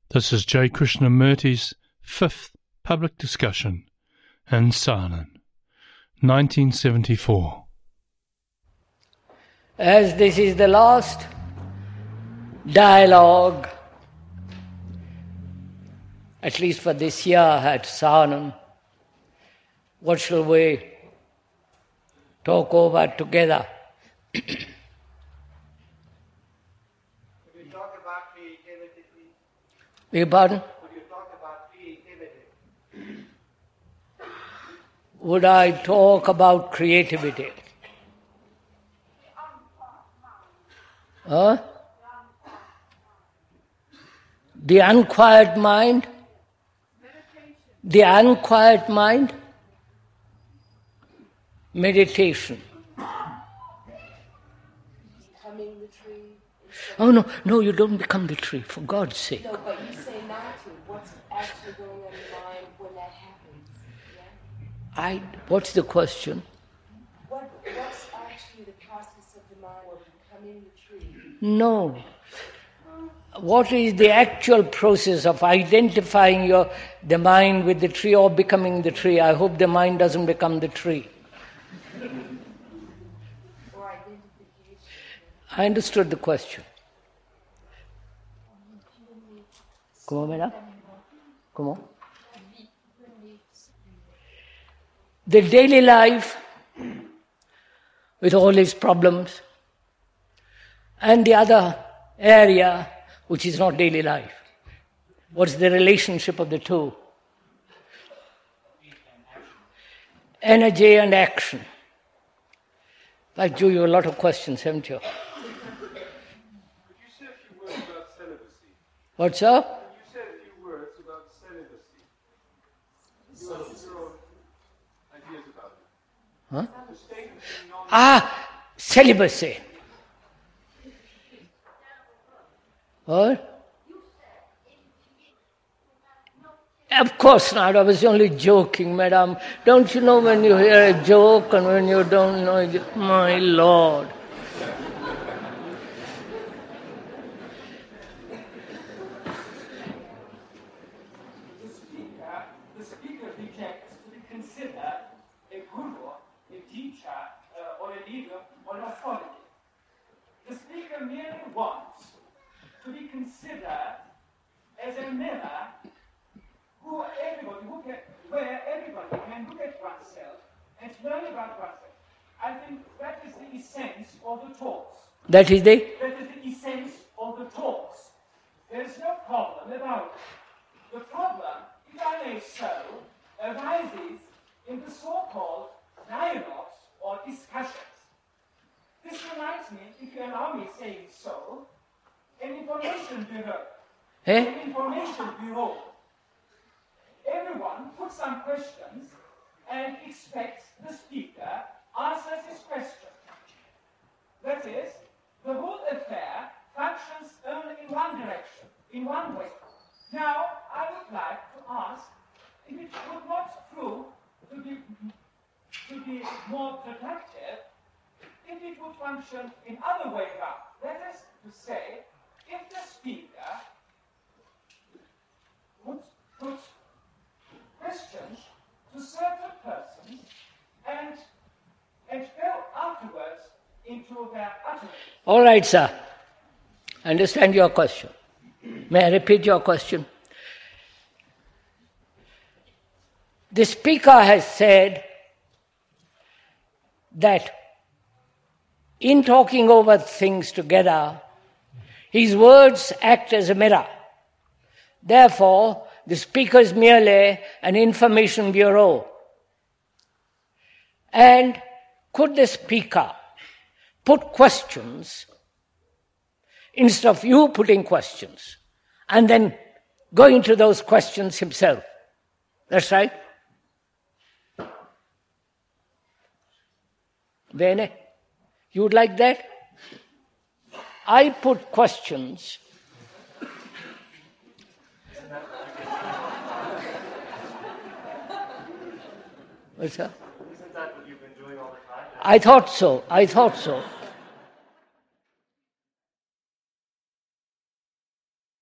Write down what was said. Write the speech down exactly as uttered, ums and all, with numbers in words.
This is J. Krishnamurti's fifth public discussion in Saanen, nineteen seventy-four. As this is the last dialogue, at least for this year at Saanen, what shall we talk over together? Beg your pardon? Would you talk about creativity? Would I talk about creativity? Huh? The unquiet mind? The unquiet mind? Meditation. Becoming the tree. Oh, no, no, you don't become the tree, for God's sake. No, but you say not to. What's actually going on in your mind when that happens? Yeah? I, what's the question? What, what's actually the process of the mind of becoming the tree? No. What is the actual process of identifying your the mind with the tree or becoming the tree? I hope the mind doesn't become the tree. Or identification? I understood the question. Comment, madame? Comment? The daily life, with all its problems, and the other area, which is not daily life. What's the relationship of the two? Energy and action. I do you a lot of questions, haven't you? Could you say a few words about celibacy? What, sir? Could you say a few words about celibacy? You have your own ideas about it. Huh? The statement being non- Ah, celibacy. What? Of course not. I was only joking, madam. Don't you know when you hear a joke and when you don't know it? My Lord. The speaker, the speaker rejects to be considered a guru, a teacher, uh, or a leader, or an authority. The speaker merely wants to be considered as a mirror who everybody, who can, where everybody can look at oneself and learn about oneself. I think that is the essence of the talks. That is the? That is the essence of the talks. There is no problem about it. The problem, if I may so, arises in the so-called dialogues or discussions. This reminds me, if you allow me saying so, an information bureau. Eh? An information bureau. Everyone puts some questions and expects the speaker answers his question. That is, the whole affair functions only in one direction, in one way. Now, I would like to ask if it would not prove to be, to be more productive if it would function in other way around. That is to say, if the speaker would put questions to certain persons and, and go afterwards into their utterance. All right, sir. I understand your question. May I repeat your question? The speaker has said that in talking over things together, his words act as a mirror. Therefore, the speaker is merely an information bureau. And could the speaker put questions instead of you putting questions and then go into those questions himself? That's right? Bene? You would like that? I put questions. What's that? Isn't that what you've been doing all the time? I thought so. I thought so.